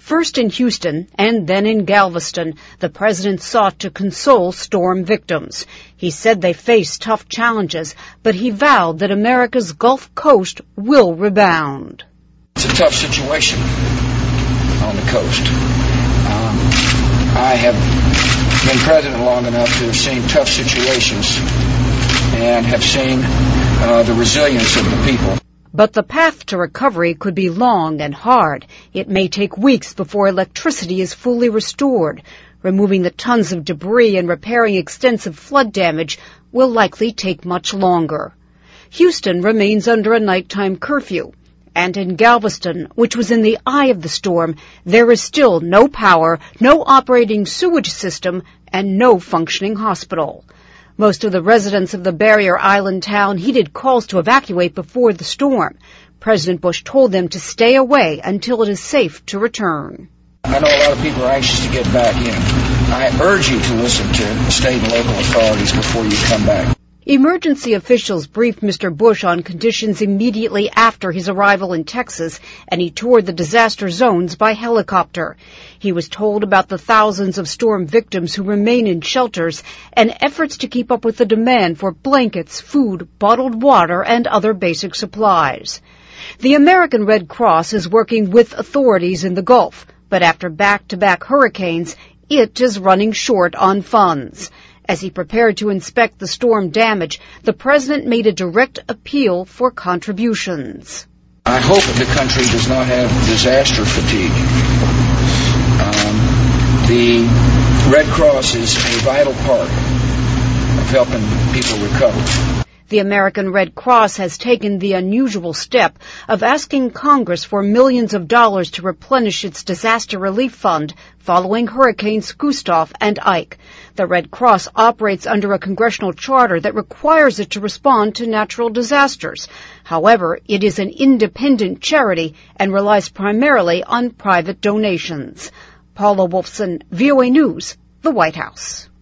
First in Houston and then in Galveston, the president sought to console storm victims. He said they face tough challenges, but he vowed that America's Gulf Coast will rebound. It's a tough situation on the coast. I have been president long enough to have seen tough situations and have seen the resilience of the people. But the path to recovery could be long and hard. It may take weeks before electricity is fully restored. Removing the tons of debris and repairing extensive flood damage will likely take much longer. Houston remains under a nighttime curfew. And in Galveston, which was in the eye of the storm, there is still no power, no operating sewage system, and no functioning hospital. Most of the residents of the barrier island town heeded calls to evacuate before the storm. President Bush told them to stay away until it is safe to return. I know a lot of people are anxious to get back in. I urge you to listen to state and local authorities before you come back. Emergency officials briefed Mr. Bush on conditions immediately after his arrival in Texas, and he toured the disaster zones by helicopter. He was told about the thousands of storm victims who remain in shelters and efforts to keep up with the demand for blankets, food, bottled water, and other basic supplies. The American Red Cross is working with authorities in the Gulf, but after back-to-back hurricanes, it is running short on funds. As he prepared to inspect the storm damage, the president made a direct appeal for contributions. I hope the country does not have disaster fatigue. The Red Cross is a vital part of helping people recover. The American Red Cross has taken the unusual step of asking Congress for millions of dollars to replenish its disaster relief fund following Hurricanes Gustav and Ike. The Red Cross operates under a congressional charter that requires it to respond to natural disasters. However, it is an independent charity and relies primarily on private donations. Paula Wolfson, VOA News, the White House.